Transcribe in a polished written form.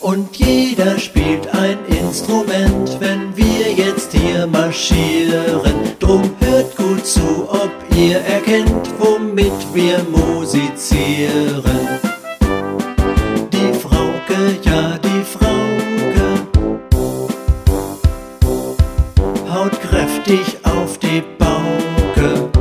Und jeder spielt ein Instrument, wenn wir jetzt hier marschieren. Drum hört gut zu, ob ihr erkennt, womit wir musizieren. Die Frauke, ja die Frauke, haut kräftig auf die Pauke.